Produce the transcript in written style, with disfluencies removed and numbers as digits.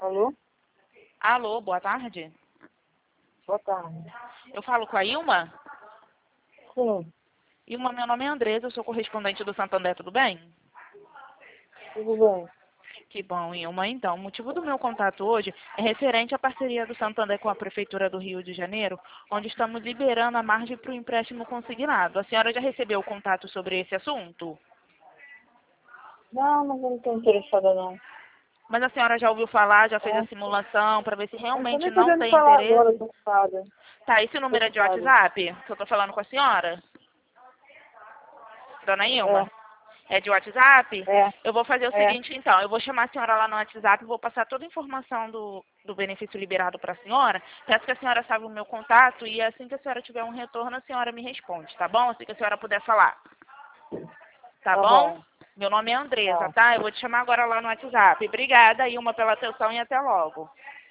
Alô? Alô, boa tarde. Boa tarde. Eu falo com a Ilma? Sim, Ilma, meu nome é Andresa, eu sou correspondente do Santander, tudo bem? tudo bem. Que bom, Ilma. Então, o motivo do meu contato hoje é referente à parceria do Santander com a Prefeitura do Rio de Janeiro, onde estamos liberando a margem para o empréstimo consignado. A senhora já recebeu o contato sobre esse assunto? Não, mas eu não estou interessada não. Mas a senhora já ouviu falar, já fez a É. simulação para ver se Eu não tô realmente nem não podendo tem falar agora, interesse? tô ocupada. Tá, esse Tô número é de ocupada. WhatsApp que eu tô falando com a senhora? Dona Ilma? É de WhatsApp? É, Eu vou fazer o é. seguinte, então. Eu vou chamar a senhora lá no WhatsApp e vou passar toda a informação do benefício liberado para a senhora. Peço que a senhora saiba o meu contato e assim que a senhora tiver um retorno, a senhora me responde, tá bom? Assim que a senhora puder falar. Tá Tá bom? bom. Meu nome é Andresa, Tá. tá? Eu vou te chamar agora lá no WhatsApp. Obrigada, Ilma, pela atenção e até logo.